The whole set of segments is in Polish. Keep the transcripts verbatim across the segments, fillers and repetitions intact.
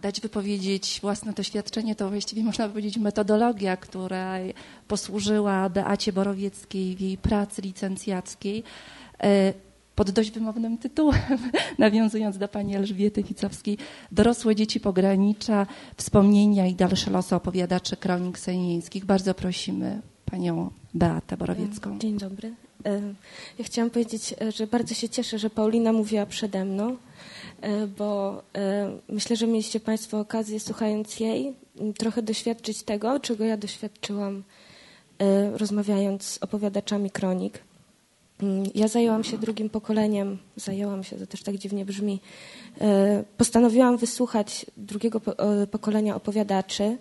dać wypowiedzieć własne doświadczenie, to właściwie można powiedzieć metodologia, która posłużyła Beacie Borowieckiej w jej pracy licencjackiej pod dość wymownym tytułem, nawiązując do pani Elżbiety Ficowskiej, Dorosłe dzieci pogranicza, wspomnienia i dalsze losy opowiadaczy kronik sejnieńskich. Bardzo prosimy panią Beatę Borowiecką. Dzień dobry. Ja chciałam powiedzieć, że bardzo się cieszę, że Paulina mówiła przede mną, bo myślę, że mieliście państwo okazję, słuchając jej, trochę doświadczyć tego, czego ja doświadczyłam, rozmawiając z opowiadaczami kronik. Ja zajęłam się drugim pokoleniem, zajęłam się, to też tak dziwnie brzmi, postanowiłam wysłuchać drugiego pokolenia opowiadaczy.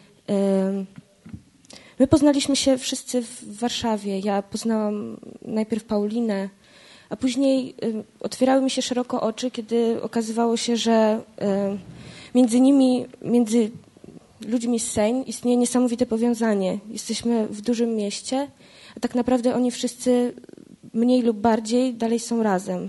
My poznaliśmy się wszyscy w Warszawie. Ja poznałam najpierw Paulinę, a później otwierały mi się szeroko oczy, kiedy okazywało się, że między nimi, między ludźmi z Sejn istnieje niesamowite powiązanie. Jesteśmy w dużym mieście, a tak naprawdę oni wszyscy mniej lub bardziej dalej są razem.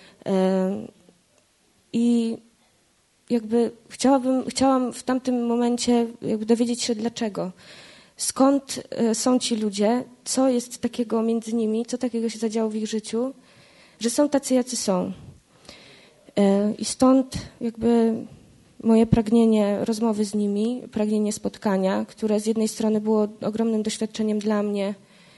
I jakby chciałabym, chciałam w tamtym momencie jakby dowiedzieć się dlaczego. Skąd są ci ludzie, co jest takiego między nimi, co takiego się zadziało w ich życiu, że są tacy, jacy są. I stąd jakby moje pragnienie rozmowy z nimi, pragnienie spotkania, które z jednej strony było ogromnym doświadczeniem dla mnie,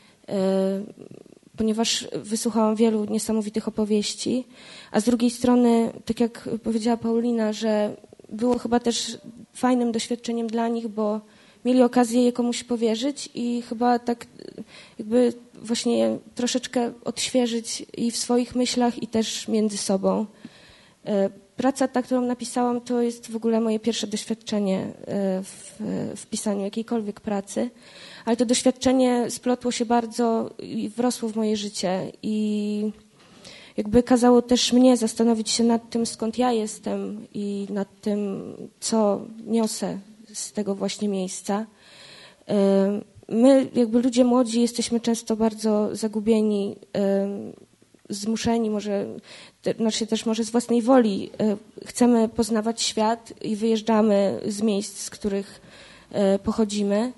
ponieważ wysłuchałam wielu niesamowitych opowieści, a z drugiej strony, tak jak powiedziała Paulina, że było chyba też fajnym doświadczeniem dla nich, bo mieli okazję je komuś powierzyć i chyba tak jakby właśnie troszeczkę odświeżyć i w swoich myślach, i też między sobą. Praca ta, którą napisałam, to jest w ogóle moje pierwsze doświadczenie w, w pisaniu jakiejkolwiek pracy, ale to doświadczenie splotło się bardzo i wrosło w moje życie i jakby kazało też mnie zastanowić się nad tym, skąd ja jestem i nad tym, co niosę z tego właśnie miejsca. My, jakby ludzie młodzi, jesteśmy często bardzo zagubieni, zmuszeni, może, znaczy też może z własnej woli. Chcemy poznawać świat i wyjeżdżamy z miejsc, z których pochodzimy.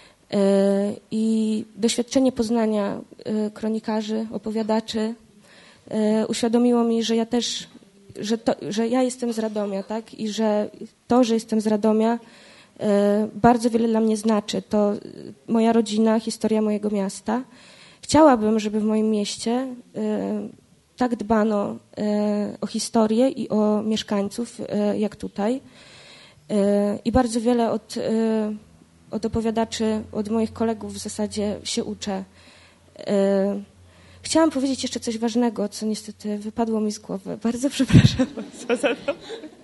I doświadczenie poznania kronikarzy, opowiadaczy uświadomiło mi, że ja też, że, to, że ja jestem z Radomia, tak? I że to, że jestem z Radomia, bardzo wiele dla mnie znaczy. To moja rodzina, historia mojego miasta. Chciałabym, żeby w moim mieście tak dbano o historię i o mieszkańców, jak tutaj. I bardzo wiele od, od opowiadaczy, od moich kolegów w zasadzie się uczę. Chciałam powiedzieć jeszcze coś ważnego, co niestety wypadło mi z głowy. Bardzo przepraszam bardzo za to.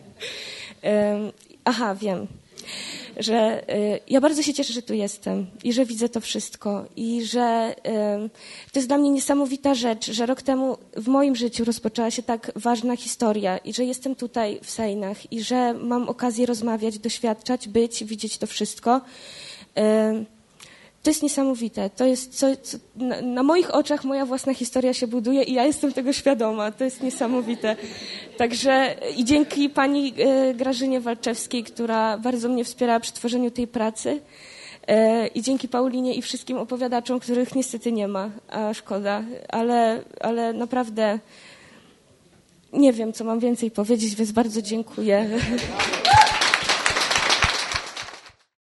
Aha, wiem. Że y, ja bardzo się cieszę, że tu jestem i że widzę to wszystko i że y, to jest dla mnie niesamowita rzecz, że rok temu w moim życiu rozpoczęła się tak ważna historia i że jestem tutaj w Sejnach i że mam okazję rozmawiać, doświadczać, być, widzieć to wszystko. Y, to jest niesamowite. To jest co, co na, na moich oczach moja własna historia się buduje i ja jestem tego świadoma. To jest niesamowite. Także i dzięki pani e, Grażynie Walczewskiej, która bardzo mnie wspierała przy tworzeniu tej pracy, e, i dzięki Paulinie i wszystkim opowiadaczom, których niestety nie ma, a szkoda, ale, ale naprawdę nie wiem, co mam więcej powiedzieć, więc bardzo dziękuję.